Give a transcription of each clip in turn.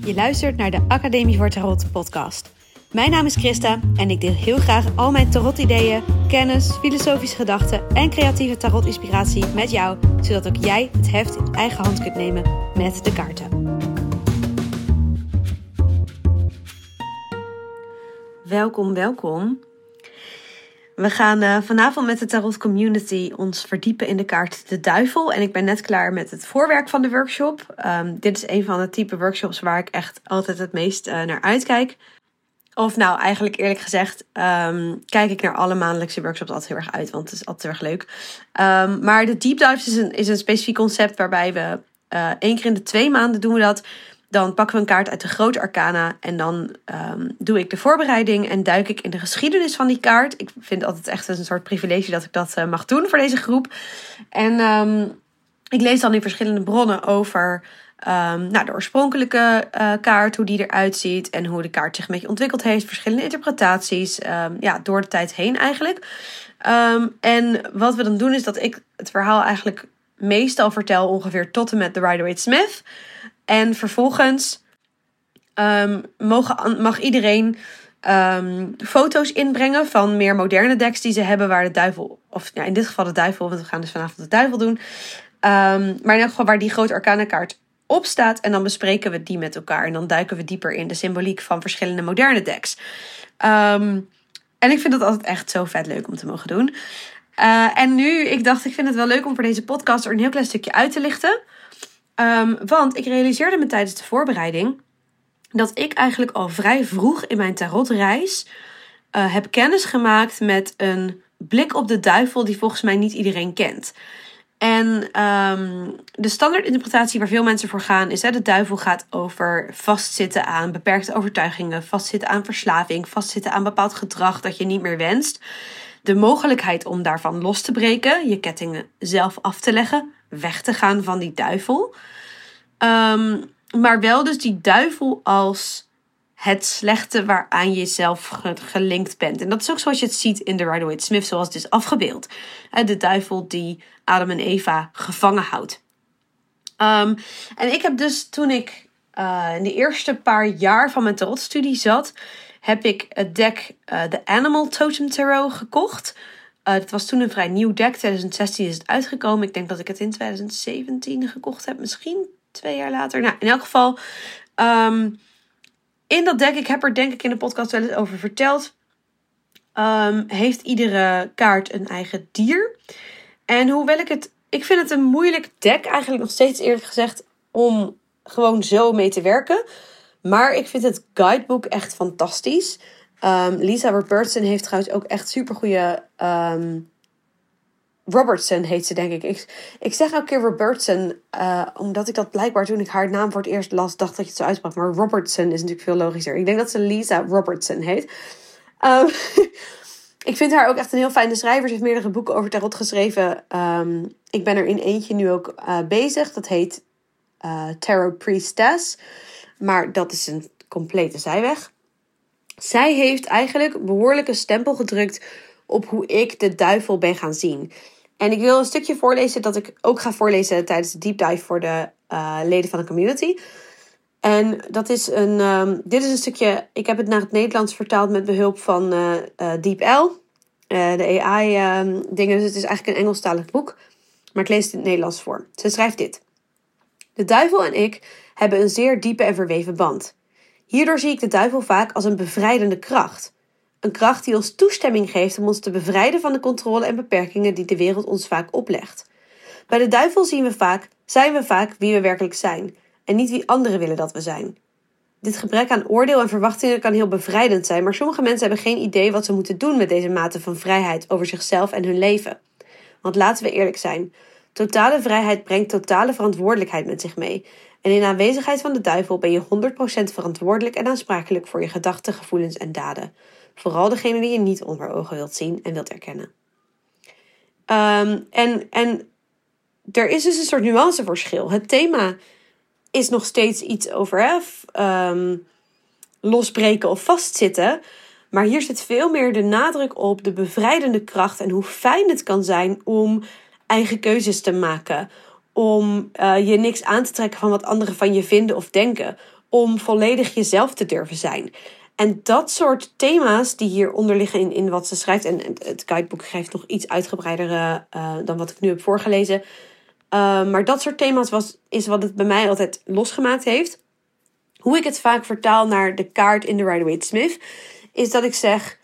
Je luistert naar de Academie voor Tarot podcast. Mijn naam is Christa en ik deel heel graag al mijn tarot-ideeën, kennis, filosofische gedachten en creatieve tarot-inspiratie met jou, zodat ook jij het heft in eigen hand kunt nemen met de kaarten. Welkom. We gaan vanavond met de Tarot Community ons verdiepen in de kaart de Duivel. En ik ben net klaar met het voorwerk van de workshop. Dit is een van de type workshops waar ik echt altijd het meest naar uitkijk. Of nou, eigenlijk eerlijk gezegd, kijk ik naar alle maandelijkse workshops altijd heel erg uit. Want het is altijd heel erg leuk. Maar de Deep Dives is een specifiek concept waarbij we 1 keer in de 2 maanden doen we dat. Dan pakken we een kaart uit de grote arcana en dan doe ik de voorbereiding en duik ik in de geschiedenis van die kaart. Ik vind het altijd echt een soort privilege dat ik dat mag doen voor deze groep. En ik lees dan in verschillende bronnen over de oorspronkelijke kaart, hoe die eruit ziet en hoe de kaart zich een beetje ontwikkeld heeft. Verschillende interpretaties, door de tijd heen eigenlijk. En wat we dan doen is dat ik het verhaal eigenlijk meestal vertel ongeveer tot en met de Rider-Waite-Smith. En vervolgens mag iedereen foto's inbrengen van meer moderne decks die ze hebben waar de duivel, of in dit geval de duivel, want we gaan dus vanavond de duivel doen. Maar in elk geval waar die grote arcana kaart op staat en dan bespreken we die met elkaar. En dan duiken we dieper in de symboliek van verschillende moderne decks. En ik vind dat altijd echt zo vet leuk om te mogen doen. En nu, ik vind het wel leuk om voor deze podcast er een heel klein stukje uit te lichten. Want ik realiseerde me tijdens de voorbereiding dat ik eigenlijk al vrij vroeg in mijn tarotreis heb kennis gemaakt met een blik op de duivel die volgens mij niet iedereen kent. En de standaardinterpretatie waar veel mensen voor gaan is, de duivel gaat over vastzitten aan beperkte overtuigingen, vastzitten aan verslaving, vastzitten aan bepaald gedrag dat je niet meer wenst. De mogelijkheid om daarvan los te breken, je kettingen zelf af te leggen, weg te gaan van die duivel. Maar wel dus die duivel als het slechte waaraan je zelf gelinkt bent. En dat is ook zoals je het ziet in de Rider-Waite-Smith, zoals het is afgebeeld. De duivel die Adam en Eva gevangen houdt. En ik heb dus toen ik in de eerste paar jaar van mijn tarotstudie zat, heb ik het deck The Animal Totem Tarot gekocht. Het was toen een vrij nieuw deck. 2016 is het uitgekomen. Ik denk dat ik het in 2017 gekocht heb. Misschien 2 jaar later. Nou, in elk geval. In dat deck, ik heb er denk ik in de podcast wel eens over verteld. Heeft iedere kaart een eigen dier. En hoewel ik vind het een moeilijk deck. Eigenlijk nog steeds eerlijk gezegd. Om gewoon zo mee te werken. Maar ik vind het guidebook echt fantastisch. Lisa Robertson heeft trouwens ook echt supergoeie... Robertson heet ze, denk ik. Ik zeg elke keer Robertson, omdat ik dat blijkbaar toen ik haar naam voor het eerst las, dacht dat je het zo uitsprak. Maar Robertson is natuurlijk veel logischer. Ik denk dat ze Lisa Robertson heet. Ik vind haar ook echt een heel fijne schrijver. Ze heeft meerdere boeken over tarot geschreven. Ik ben er in eentje nu ook bezig. Dat heet Tarot Priestess. Maar dat is een complete zijweg. Zij heeft eigenlijk behoorlijk een stempel gedrukt op hoe ik de duivel ben gaan zien. En ik wil een stukje voorlezen dat ik ook ga voorlezen tijdens de deep dive voor de leden van de community. En dat is dit is een stukje, ik heb het naar het Nederlands vertaald met behulp van DeepL. De AI dingen, dus het is eigenlijk een Engelstalig boek. Maar ik lees het in het Nederlands voor. Ze schrijft dit. De duivel en ik hebben een zeer diepe en verweven band. Hierdoor zie ik de duivel vaak als een bevrijdende kracht. Een kracht die ons toestemming geeft om ons te bevrijden van de controle en beperkingen die de wereld ons vaak oplegt. Bij de duivel zijn we vaak wie we werkelijk zijn en niet wie anderen willen dat we zijn. Dit gebrek aan oordeel en verwachtingen kan heel bevrijdend zijn, maar sommige mensen hebben geen idee wat ze moeten doen met deze mate van vrijheid over zichzelf en hun leven. Want laten we eerlijk zijn, totale vrijheid brengt totale verantwoordelijkheid met zich mee. En in aanwezigheid van de duivel ben je 100% verantwoordelijk en aansprakelijk voor je gedachten, gevoelens en daden. Vooral degene die je niet onder ogen wilt zien en wilt erkennen. En er is dus een soort nuanceverschil. Het thema is nog steeds iets over losbreken of vastzitten. Maar hier zit veel meer de nadruk op de bevrijdende kracht en hoe fijn het kan zijn om eigen keuzes te maken. Om je niks aan te trekken van wat anderen van je vinden of denken. om volledig jezelf te durven zijn. En dat soort thema's die hieronder liggen in wat ze schrijft. En het guideboek geeft nog iets uitgebreidere dan wat ik nu heb voorgelezen. Maar dat soort thema's is wat het bij mij altijd losgemaakt heeft. Hoe ik het vaak vertaal naar de kaart in de Rider-Waite-Smith. Is dat ik zeg.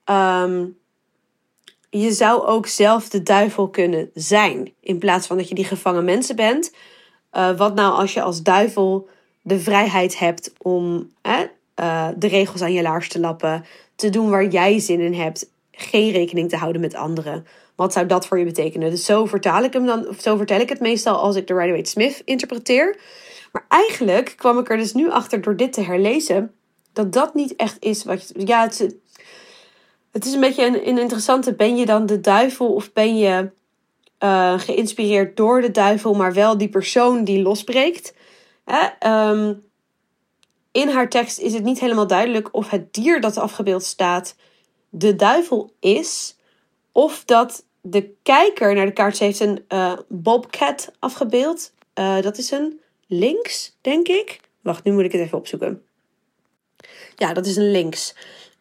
Je zou ook zelf de duivel kunnen zijn. In plaats van dat je die gevangen mensen bent. Wat nou als je als duivel de vrijheid hebt om de regels aan je laars te lappen. Te doen waar jij zin in hebt. Geen rekening te houden met anderen. Wat zou dat voor je betekenen? Dus zo vertaal ik hem dan. Of zo vertel ik het meestal als ik de Rider-Waite-Smith interpreteer. Maar eigenlijk kwam ik er dus nu achter door dit te herlezen. Dat niet echt is wat je... Ja, het is een beetje een interessante. Ben je dan de duivel of ben je geïnspireerd door de duivel, maar wel die persoon die losbreekt? In haar tekst is het niet helemaal duidelijk of het dier dat afgebeeld staat de duivel is, of dat de kijker naar de kaart, ze heeft een bobcat afgebeeld. Dat is een lynx, denk ik. Wacht, nu moet ik het even opzoeken. Ja, dat is een lynx.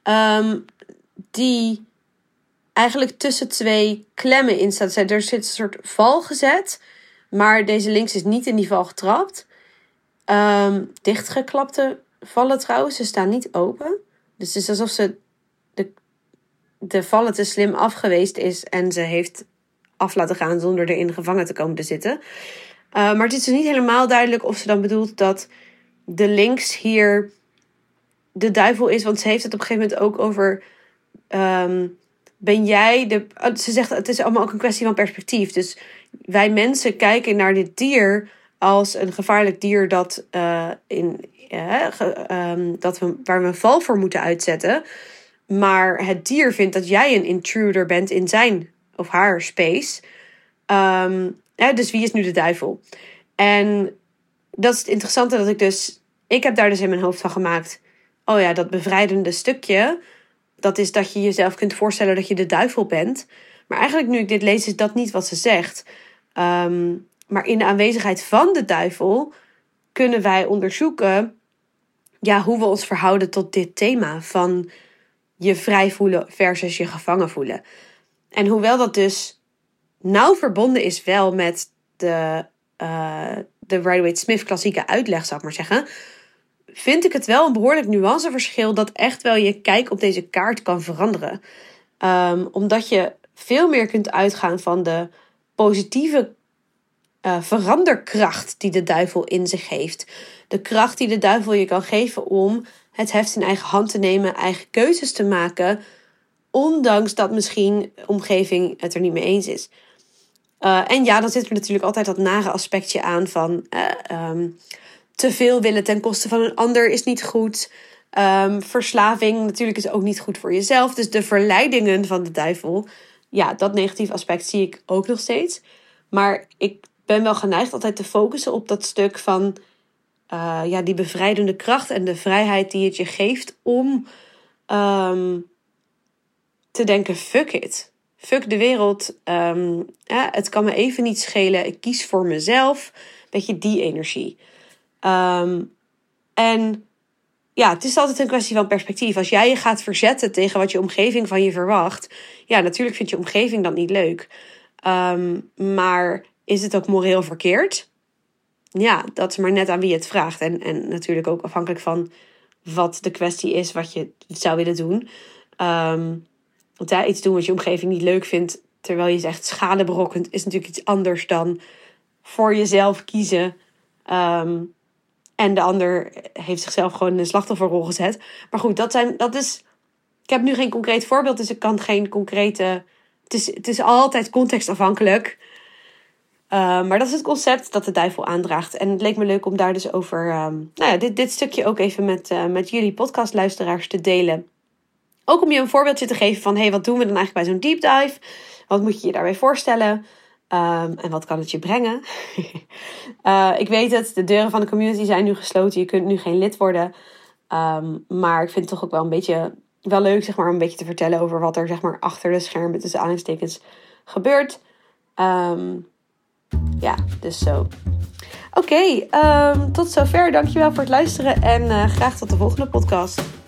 Die eigenlijk tussen twee klemmen in staat. Er zit een soort val gezet. Maar deze lynx is niet in die val getrapt. Dichtgeklapte vallen trouwens. Ze staan niet open. Dus het is alsof ze de vallen te slim afgeweest is. En ze heeft af laten gaan zonder erin gevangen te komen te zitten. Maar het is dus niet helemaal duidelijk of ze dan bedoelt dat de lynx hier de duivel is. Want ze heeft het op een gegeven moment ook over... ben jij de... Ze zegt, het is allemaal ook een kwestie van perspectief. Dus wij mensen kijken naar dit dier als een gevaarlijk dier dat waar we een val voor moeten uitzetten. Maar het dier vindt dat jij een intruder bent in zijn of haar space. Dus wie is nu de duivel? En dat is het interessante dat ik heb daar dus in mijn hoofd van gemaakt. Oh ja, dat bevrijdende stukje. Dat is dat je jezelf kunt voorstellen dat je de duivel bent. Maar eigenlijk nu ik dit lees is dat niet wat ze zegt. Maar in de aanwezigheid van de duivel kunnen wij onderzoeken hoe we ons verhouden tot dit thema van je vrij voelen versus je gevangen voelen. En hoewel dat dus nauw verbonden is wel met de Rider-Waite-Smith klassieke uitleg, zou ik maar zeggen, vind ik het wel een behoorlijk nuanceverschil dat echt wel je kijk op deze kaart kan veranderen. Omdat je veel meer kunt uitgaan van de positieve veranderkracht die de duivel in zich heeft. De kracht die de duivel je kan geven om het heft in eigen hand te nemen, eigen keuzes te maken, ondanks dat misschien de omgeving het er niet mee eens is. En ja, dan zit er natuurlijk altijd dat nare aspectje aan van te veel willen ten koste van een ander is niet goed. Verslaving natuurlijk is ook niet goed voor jezelf. Dus de verleidingen van de duivel, ja, dat negatieve aspect zie ik ook nog steeds. Maar ik ben wel geneigd altijd te focussen op dat stuk van die bevrijdende kracht en de vrijheid die het je geeft om te denken, fuck it. Fuck de wereld. Het kan me even niet schelen. Ik kies voor mezelf. Beetje die energie. En ja, het is altijd een kwestie van perspectief. Als jij je gaat verzetten tegen wat je omgeving van je verwacht. Ja, natuurlijk vindt je omgeving dat niet leuk. Maar is het ook moreel verkeerd? Ja, dat is maar net aan wie het vraagt. En natuurlijk ook afhankelijk van wat de kwestie is wat je zou willen doen. Want iets doen wat je omgeving niet leuk vindt, terwijl je zegt schade berokkent, is natuurlijk iets anders dan voor jezelf kiezen. En de ander heeft zichzelf gewoon in een slachtofferrol gezet. Maar goed, dat is... Ik heb nu geen concreet voorbeeld, dus ik kan geen concrete... Het is altijd contextafhankelijk. Maar dat is het concept dat de duivel aandraagt. En het leek me leuk om daar dus over... dit stukje ook even met jullie podcastluisteraars te delen. Ook om je een voorbeeldje te geven van... wat doen we dan eigenlijk bij zo'n deep dive? Wat moet je je daarbij voorstellen? En wat kan het je brengen? Ik weet het, de deuren van de community zijn nu gesloten. Je kunt nu geen lid worden. Maar ik vind het toch ook wel leuk, zeg maar, om een beetje te vertellen over wat er, zeg maar, achter de schermen tussen aanhalingstekens gebeurt. Dus zo. Oké, tot zover. Dankjewel voor het luisteren en graag tot de volgende podcast.